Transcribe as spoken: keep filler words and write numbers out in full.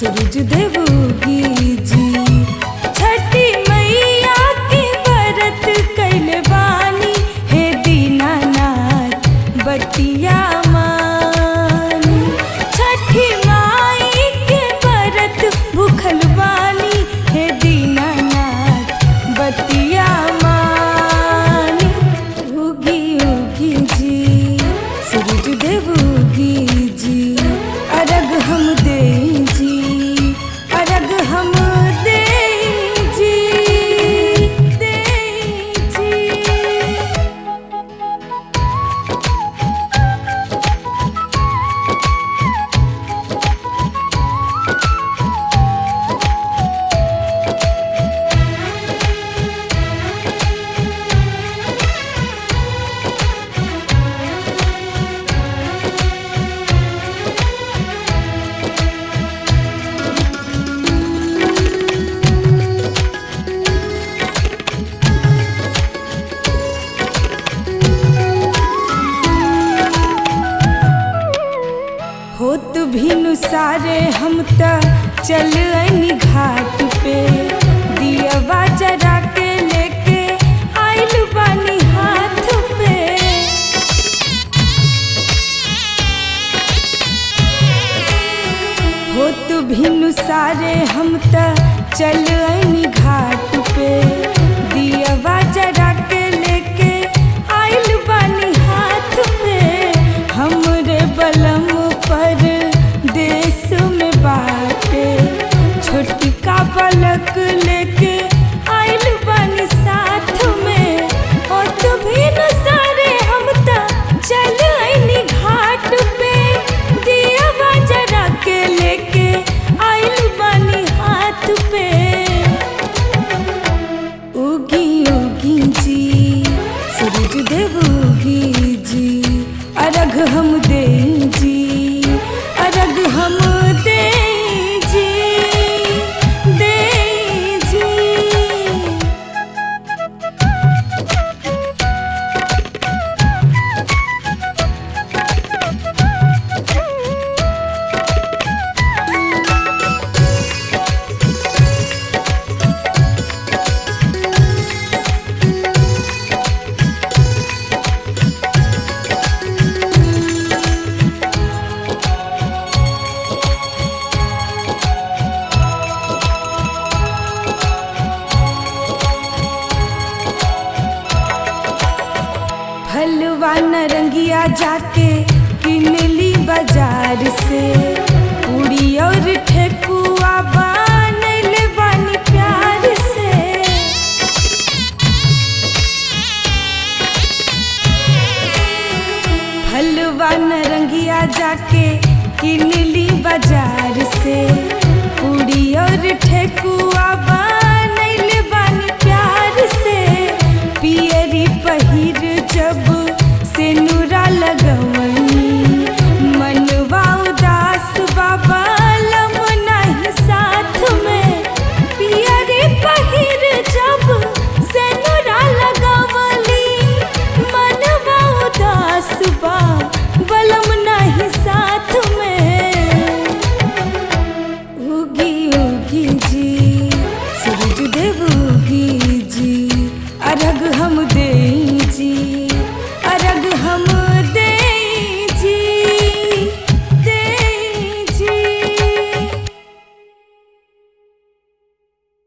सूरज देव उगी जी। छठी मैया के व्रत कैले बानी, हे दीनानाथ बतिया मानी। छठी माई के व्रत भूखल बानी, हे दीनानाथ बतिया मानी। उगी उगी जी सूरज देव उगी जी, अरग हम दे जी, अरग हम दे जी, दे जी। होत भिनु सारे हम त चल आइनी घाट पे, दियवा जरा के लेके आइल बानी हाथ पे। होत भिनु सारे हम त चल आइनी घाट पे, दियवा जरा के लेके आइल बानी हाथ पे। हमरे बलम पर देश में बाटे, छोटका पलक लेके आइल बानी साथ में। और तो भी न सारे हम ता चल आइनी घाट पे, दिया जरा के लेके आइल बानी हाथ पे। उगी उगी जी सूरज देव उगी जी, अरग हम दे जी, अरग हम दे जी, दे जी। फलवा नरंगिया जाके किनली बाजार से, पूरी और ठेकुआ बनैले बानी प्यार से। फलवा नरंगिया जाके किनली बाजार से, पूरी और ठेकुआ बनैले बानी प्यार से। पियरी पहिर जब सेनुरा लगवनी, मनवा उदास बाबा लम नहीं साथ में। पियरी पहिर जब सेनुरा लगवली, मनवा उदास बा बलम नहीं साथ में। उगी उगी जी